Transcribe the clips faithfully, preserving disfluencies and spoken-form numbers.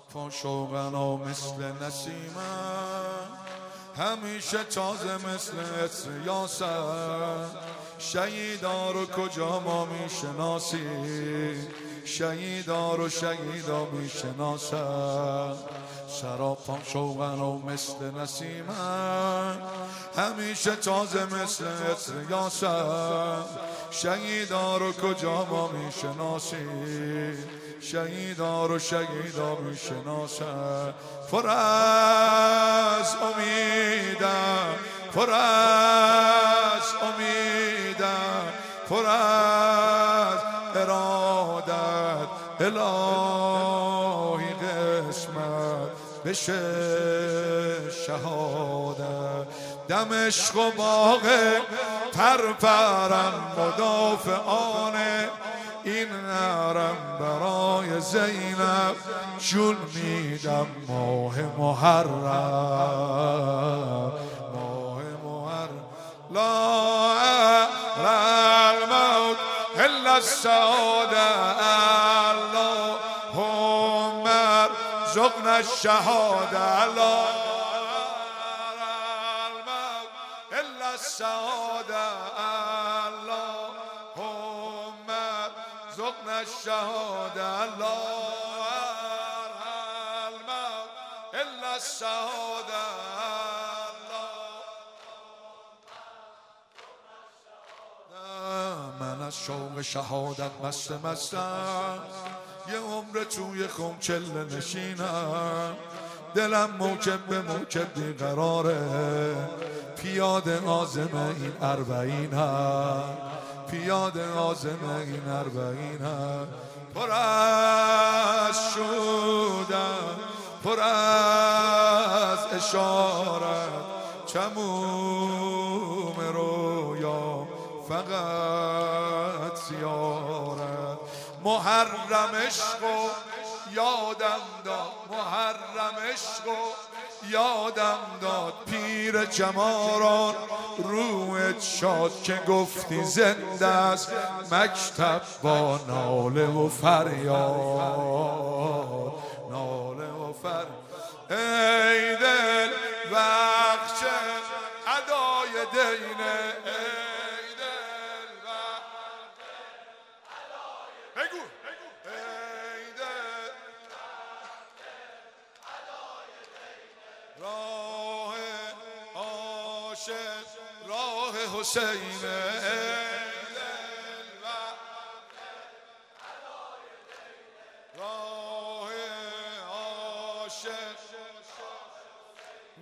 سراپا شوقن و مثل نسیمن، همیشه تازه مثل عطر یاسمن. شهیدا رو کجا ما میشناسیم، شهیدا رو شهیدا میشناسن. سراپا شوقن و مثل نسیمن، همیشه تازه مثل عطر یاسمن. شهیدا رو کجا ما میشناسیم، شهیدا رو شهیدا میشناسن. پر از امیدم، پر از امیدم، پر از ارادت الهی قسمت بشه شهادت. دمشق و باغ پرپرن مدافعانه، این حرم برای زینب جون میدم ماه محرم، ماه محرم. لا الموت الا السعاده، اللهم ارزقنا الشهاده. لا الموت الا السعاده، اللهم ارزقنا الشهاده. لا الموت الا السعاده. من از شوق شهادت مست مستم، یه عمر توی خم چله نشینم. دلم موکب به موکب بیقراره، پیاده عازم این اربعینم، پیاده عازم این اربعینم. پر از شودم، پر از اشارت، تموم رویا فقط زیارت. محرم عشقو یادم داد، محرم عشقو یادم داد. پیر جماران روحت شاد که گفتی زنده است مکتب با ناله و فریاد، ناله و فریاد. ای دل بخش ادای دینه، ای دل بخش ادای بگو، ای دل راه عاشق راه حسینه، راه عاشق.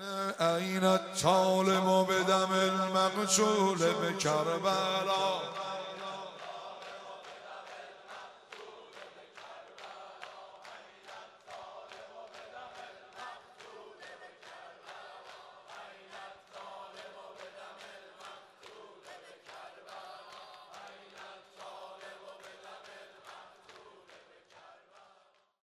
عین الطالب بدم المقتول به کربلا،